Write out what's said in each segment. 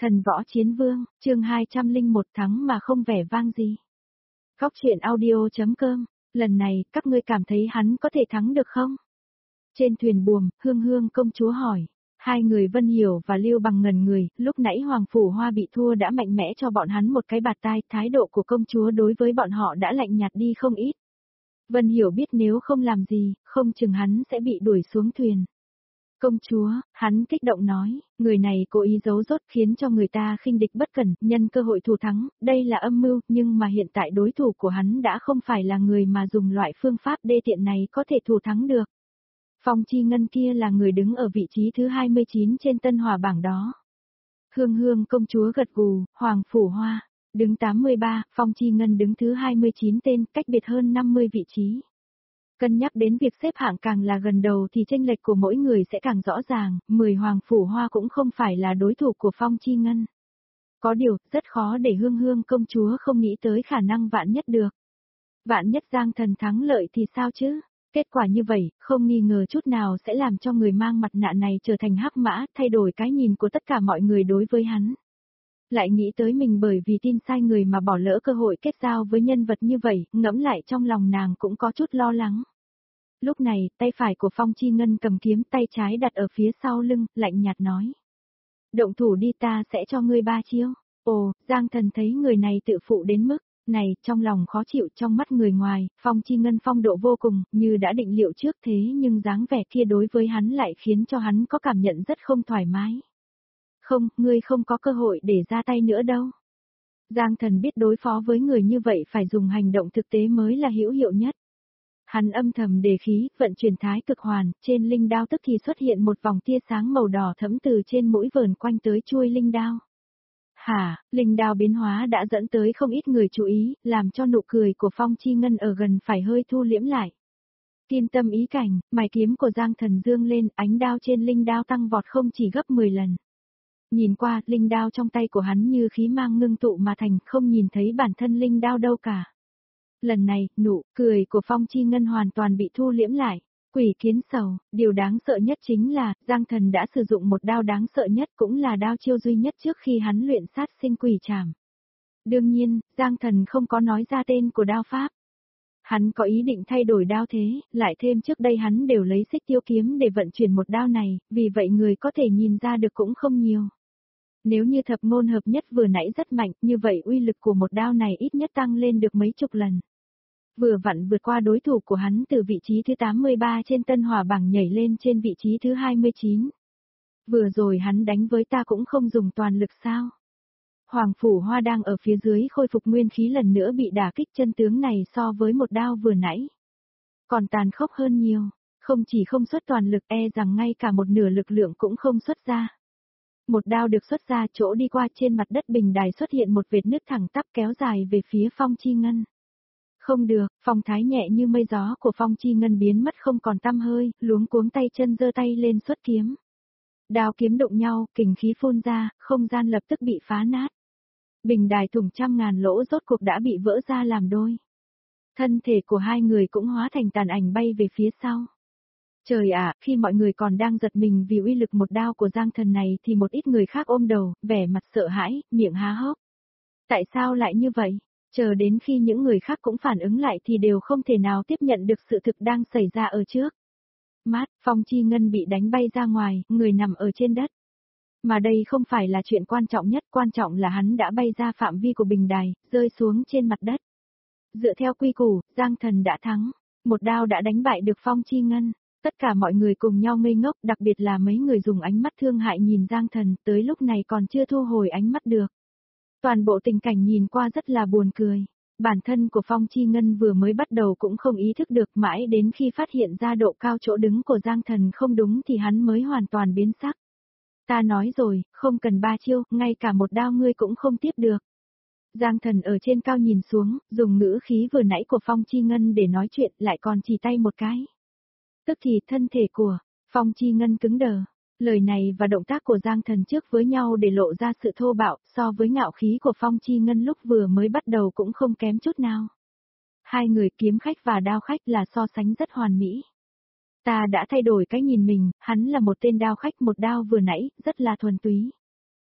Thần võ chiến vương, chương 201 thắng mà không vẻ vang gì. Góc truyện audio.com, lần này các ngươi cảm thấy hắn có thể thắng được không? Trên thuyền buồm, Hương Hương công chúa hỏi. Hai người Vân Hiểu và Lưu Bằng ngẩn người, lúc nãy Hoàng Phủ Hoa bị thua đã mạnh mẽ cho bọn hắn một cái bạt tai, thái độ của công chúa đối với bọn họ đã lạnh nhạt đi không ít. Vân Hiểu biết nếu không làm gì, không chừng hắn sẽ bị đuổi xuống thuyền. Công chúa, hắn kích động nói, người này cố ý giấu rốt khiến cho người ta khinh địch bất cẩn, nhân cơ hội thủ thắng, đây là âm mưu, nhưng mà hiện tại đối thủ của hắn đã không phải là người mà dùng loại phương pháp đê tiện này có thể thủ thắng được. Phong Chi Ngân kia là người đứng ở vị trí thứ 29 trên Tân Hòa bảng đó. Hương Hương công chúa gật gù, Hoàng Phủ Hoa, đứng 83, Phong Chi Ngân đứng thứ 29 tên, cách biệt hơn 50 vị trí. Cân nhắc đến việc xếp hạng càng là gần đầu thì chênh lệch của mỗi người sẽ càng rõ ràng, 10 Hoàng Phủ Hoa cũng không phải là đối thủ của Phong Chi Ngân. Có điều, rất khó để Hương Hương công chúa không nghĩ tới khả năng vạn nhất được. Vạn nhất Giang Thần thắng lợi thì sao chứ? Kết quả như vậy, không nghi ngờ chút nào sẽ làm cho người mang mặt nạ này trở thành hắc mã, thay đổi cái nhìn của tất cả mọi người đối với hắn. Lại nghĩ tới mình bởi vì tin sai người mà bỏ lỡ cơ hội kết giao với nhân vật như vậy, ngẫm lại trong lòng nàng cũng có chút lo lắng. Lúc này, tay phải của Phong Chi Ngân cầm kiếm, tay trái đặt ở phía sau lưng, lạnh nhạt nói. Động thủ đi, ta sẽ cho ngươi 3 chiêu. Ồ, Giang Thần thấy người này tự phụ đến mức này, trong lòng khó chịu, trong mắt người ngoài, Phong Chi Ngân phong độ vô cùng, như đã định liệu trước, thế nhưng dáng vẻ kia đối với hắn lại khiến cho hắn có cảm nhận rất không thoải mái. Không, ngươi không có cơ hội để ra tay nữa đâu. Giang Thần biết đối phó với người như vậy phải dùng hành động thực tế mới là hữu hiệu nhất. Hắn âm thầm đề khí, vận chuyển thái cực hoàn, trên linh đao tức thì xuất hiện một vòng tia sáng màu đỏ thẫm từ trên mũi vờn quanh tới chuôi linh đao. Hả, linh đao biến hóa đã dẫn tới không ít người chú ý, làm cho nụ cười của Phong Chi Ngân ở gần phải hơi thu liễm lại. Kim tâm ý cảnh, mài kiếm của Giang Thần dương lên, ánh đao trên linh đao tăng vọt không chỉ gấp 10 lần. Nhìn qua, linh đao trong tay của hắn như khí mang ngưng tụ mà thành, không nhìn thấy bản thân linh đao đâu cả. Lần này, nụ cười của Phong Chi Ngân hoàn toàn bị thu liễm lại. Quỷ kiến sầu, điều đáng sợ nhất chính là, Giang Thần đã sử dụng một đao đáng sợ nhất cũng là đao chiêu duy nhất trước khi hắn luyện sát sinh quỷ trảm. Đương nhiên, Giang Thần không có nói ra tên của đao pháp. Hắn có ý định thay đổi đao thế, lại thêm trước đây hắn đều lấy xích tiêu kiếm để vận chuyển một đao này, vì vậy người có thể nhìn ra được cũng không nhiều. Nếu như thập ngôn hợp nhất vừa nãy rất mạnh, như vậy uy lực của một đao này ít nhất tăng lên được mấy chục lần. Vừa vặn vượt qua đối thủ của hắn từ vị trí thứ 83 trên Tân Hòa bảng nhảy lên trên vị trí thứ 29. Vừa rồi hắn đánh với ta cũng không dùng toàn lực sao. Hoàng Phủ Hoa đang ở phía dưới khôi phục nguyên khí lần nữa bị đả kích, chân tướng này so với một đao vừa nãy còn tàn khốc hơn nhiều, không chỉ không xuất toàn lực rằng ngay cả một nửa lực lượng cũng không xuất ra. Một đao được xuất ra chỗ đi qua trên mặt đất bình đài xuất hiện một vệt nứt thẳng tắp kéo dài về phía Phong Chi Ngân. Không được, phong thái nhẹ như mây gió của Phong Chi Ngân biến mất không còn tăm hơi, luống cuống tay chân giơ tay lên xuất kiếm. Đao kiếm đụng nhau, kình khí phun ra, không gian lập tức bị phá nát. Bình đài thủng trăm ngàn lỗ rốt cuộc đã bị vỡ ra làm đôi. Thân thể của hai người cũng hóa thành tàn ảnh bay về phía sau. Trời ạ, khi mọi người còn đang giật mình vì uy lực một đao của Giang Thần này thì một ít người khác ôm đầu, vẻ mặt sợ hãi, miệng há hốc. Tại sao lại như vậy? Chờ đến khi những người khác cũng phản ứng lại thì đều không thể nào tiếp nhận được sự thực đang xảy ra ở trước. Mát, Phong Chi Ngân bị đánh bay ra ngoài, người nằm ở trên đất. Mà đây không phải là chuyện quan trọng nhất, quan trọng là hắn đã bay ra phạm vi của bình đài, rơi xuống trên mặt đất. Dựa theo quy củ, Giang Thần đã thắng, một đao đã đánh bại được Phong Chi Ngân. Tất cả mọi người cùng nhau ngây ngốc, đặc biệt là mấy người dùng ánh mắt thương hại nhìn Giang Thần, tới lúc này còn chưa thu hồi ánh mắt được. Toàn bộ tình cảnh nhìn qua rất là buồn cười. Bản thân của Phong Chi Ngân vừa mới bắt đầu cũng không ý thức được, mãi đến khi phát hiện ra độ cao chỗ đứng của Giang Thần không đúng thì hắn mới hoàn toàn biến sắc. Ta nói rồi, không cần 3 chiêu, ngay cả một đao ngươi cũng không tiếp được. Giang Thần ở trên cao nhìn xuống, dùng ngữ khí vừa nãy của Phong Chi Ngân để nói chuyện, lại còn chỉ tay một cái. Tức thì thân thể của Phong Chi Ngân cứng đờ. Lời này và động tác của Giang Thần trước với nhau để lộ ra sự thô bạo, so với ngạo khí của Phong Chi Ngân lúc vừa mới bắt đầu cũng không kém chút nào. Hai người kiếm khách và đao khách là so sánh rất hoàn mỹ. Ta đã thay đổi cái nhìn mình, hắn là một tên đao khách, một đao vừa nãy, rất là thuần túy.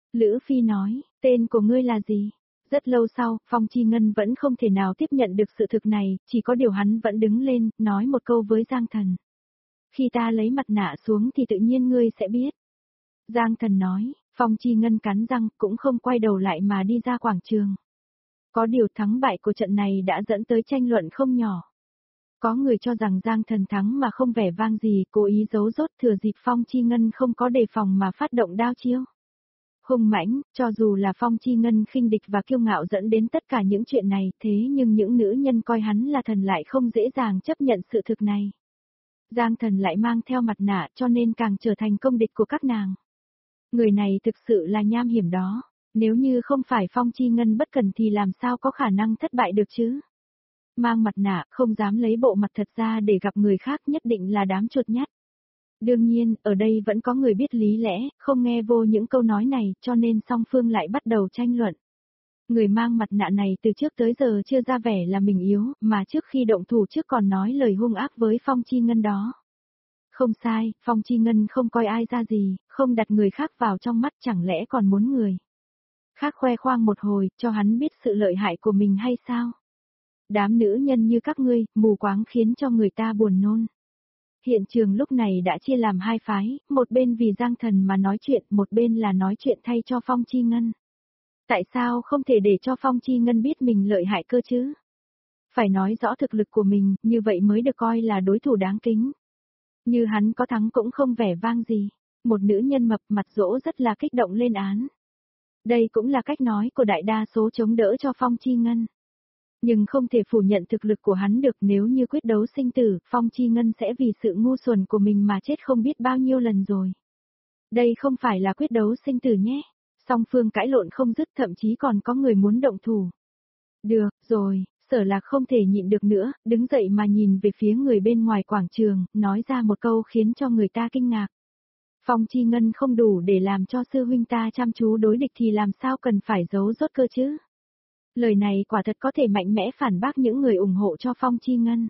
Lữ Phi nói, tên của ngươi là gì? Rất lâu sau, Phong Chi Ngân vẫn không thể nào tiếp nhận được sự thực này, chỉ có điều hắn vẫn đứng lên, nói một câu với Giang Thần. Khi ta lấy mặt nạ xuống thì tự nhiên ngươi sẽ biết. Giang Thần nói, Phong Chi Ngân cắn răng cũng không quay đầu lại mà đi ra quảng trường. Có điều thắng bại của trận này đã dẫn tới tranh luận không nhỏ. Có người cho rằng Giang Thần thắng mà không vẻ vang gì, cố ý giấu rốt thừa dịp Phong Chi Ngân không có đề phòng mà phát động đao chiêu. Hung mãnh, cho dù là Phong Chi Ngân khinh địch và kiêu ngạo dẫn đến tất cả những chuyện này, thế nhưng những nữ nhân coi hắn là thần lại không dễ dàng chấp nhận sự thực này. Giang Thần lại mang theo mặt nạ cho nên càng trở thành công địch của các nàng. Người này thực sự là nham hiểm đó, nếu như không phải Phong Chi Ngân bất cẩn thì làm sao có khả năng thất bại được chứ? Mang mặt nạ, không dám lấy bộ mặt thật ra để gặp người khác nhất định là đám chuột nhắt. Đương nhiên, ở đây vẫn có người biết lý lẽ, không nghe vô những câu nói này, cho nên song phương lại bắt đầu tranh luận. Người mang mặt nạ này từ trước tới giờ chưa ra vẻ là mình yếu, mà trước khi động thủ trước còn nói lời hung ác với Phong Chi Ngân đó. Không sai, Phong Chi Ngân không coi ai ra gì, không đặt người khác vào trong mắt chẳng lẽ còn muốn người khác khoe khoang một hồi, cho hắn biết sự lợi hại của mình hay sao? Đám nữ nhân như các ngươi, mù quáng khiến cho người ta buồn nôn. Hiện trường lúc này đã chia làm hai phái, một bên vì Giang Thần mà nói chuyện, một bên là nói chuyện thay cho Phong Chi Ngân. Tại sao không thể để cho Phong Chi Ngân biết mình lợi hại cơ chứ? Phải nói rõ thực lực của mình, như vậy mới được coi là đối thủ đáng kính. Như hắn có thắng cũng không vẻ vang gì. Một nữ nhân mập mặt dỗ rất là kích động lên án. Đây cũng là cách nói của đại đa số chống đỡ cho Phong Chi Ngân. Nhưng không thể phủ nhận thực lực của hắn được, nếu như quyết đấu sinh tử, Phong Chi Ngân sẽ vì sự ngu xuẩn của mình mà chết không biết bao nhiêu lần rồi. Đây không phải là quyết đấu sinh tử nhé. Song phương cãi lộn không dứt, thậm chí còn có người muốn động thủ. Được, rồi, Sở Lạc không thể nhịn được nữa, đứng dậy mà nhìn về phía người bên ngoài quảng trường, nói ra một câu khiến cho người ta kinh ngạc. Phong Chi Ngân không đủ để làm cho sư huynh ta chăm chú đối địch thì làm sao cần phải giấu rốt cơ chứ? Lời này quả thật có thể mạnh mẽ phản bác những người ủng hộ cho Phong Chi Ngân.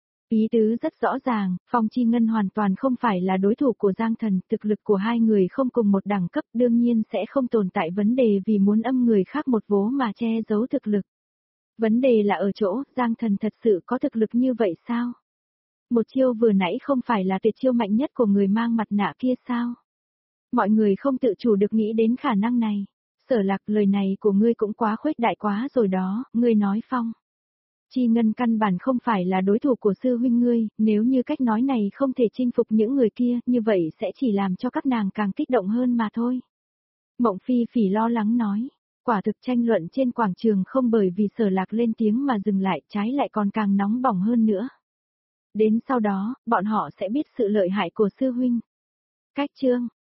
Ý tứ rất rõ ràng, Phong Chi Ngân hoàn toàn không phải là đối thủ của Giang Thần, thực lực của hai người không cùng một đẳng cấp, đương nhiên sẽ không tồn tại vấn đề vì muốn âm người khác một vố mà che giấu thực lực. Vấn đề là ở chỗ, Giang Thần thật sự có thực lực như vậy sao? Một chiêu vừa nãy không phải là tuyệt chiêu mạnh nhất của người mang mặt nạ kia sao? Mọi người không tự chủ được nghĩ đến khả năng này. Sở Lạc, lời này của ngươi cũng quá khuếch đại quá rồi đó, ngươi nói Phong Chi Ngân căn bản không phải là đối thủ của sư huynh ngươi, nếu như cách nói này không thể chinh phục những người kia, như vậy sẽ chỉ làm cho các nàng càng kích động hơn mà thôi. Mộng Phi Phỉ lo lắng nói, quả thực tranh luận trên quảng trường không bởi vì Sở Lạc lên tiếng mà dừng lại, trái lại còn càng nóng bỏng hơn nữa. Đến sau đó, bọn họ sẽ biết sự lợi hại của sư huynh. Cách chương